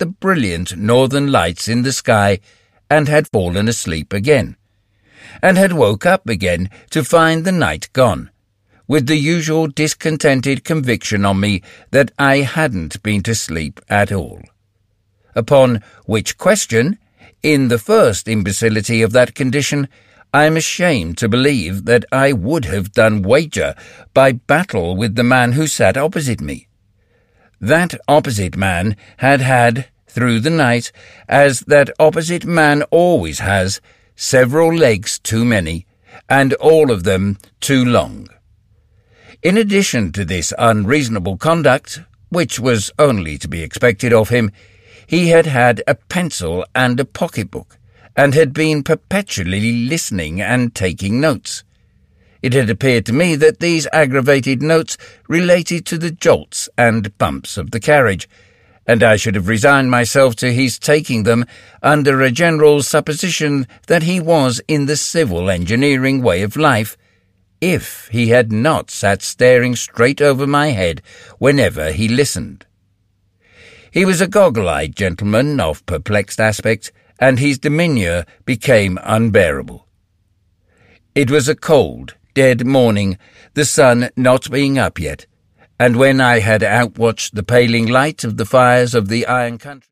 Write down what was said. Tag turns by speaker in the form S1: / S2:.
S1: the brilliant northern lights in the sky and had fallen asleep again, and had woke up again to find the night gone, with the usual discontented conviction on me that I hadn't been to sleep at all. Upon which question, in the first imbecility of that condition, I am ashamed to believe that I would have done wager by battle with the man who sat opposite me. That opposite man had, through the night, as that opposite man always has, several legs too many, and all of them too long. In addition to this unreasonable conduct, which was only to be expected of him, he had a pencil and a pocket-book, and had been perpetually listening and taking notes. It had appeared to me that these aggravated notes related to the jolts and bumps of the carriage, and I should have resigned myself to his taking them under a general supposition that he was in the civil engineering way of life, if he had not sat staring straight over my head whenever he listened. He was a goggle-eyed gentleman of perplexed aspect, and his demeanour became unbearable. It was a cold, dead morning, the sun not being up yet, and when I had outwatched the paling light of the fires of the iron country,